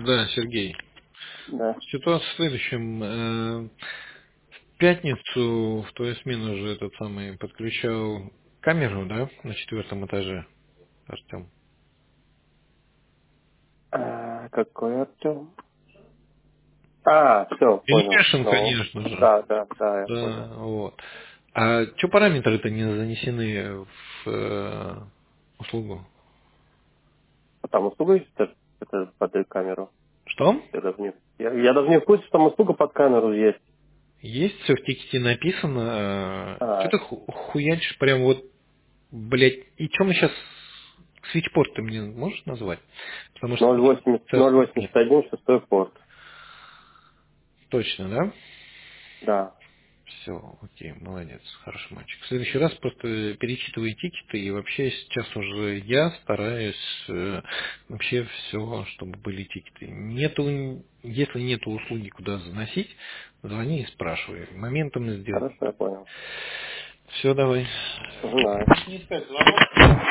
Да, Сергей. Да. Ситуация в следующем. В пятницу в твою смену уже этот самый подключал камеру, да, на 4-м этаже, Артем. Какой Артем? Все, понял. Илюшин, Ну, конечно же. да, я Да, понял. вот. А что параметры-то не занесены в услугу? А там услуга есть, это под камеру? Что? Я даже не в курсе, что там услуга под камеру есть. Есть, все в тексте написано. Что А, ты хуячишь прям вот, блядь, и что мы сейчас... Свитчпорт ты мне можешь назвать? Потому что сейчас нет. 081, шестой порт. Точно, да? Да. Все, окей, молодец, хороший мальчик. В следующий раз просто перечитывай тикеты, и вообще сейчас уже я стараюсь вообще все, чтобы были тикеты. Если нету услуги, куда заносить, звони и спрашивай. Моментом сделай. Хорошо, я понял. Все, давай. Знаю. Не искать звонок.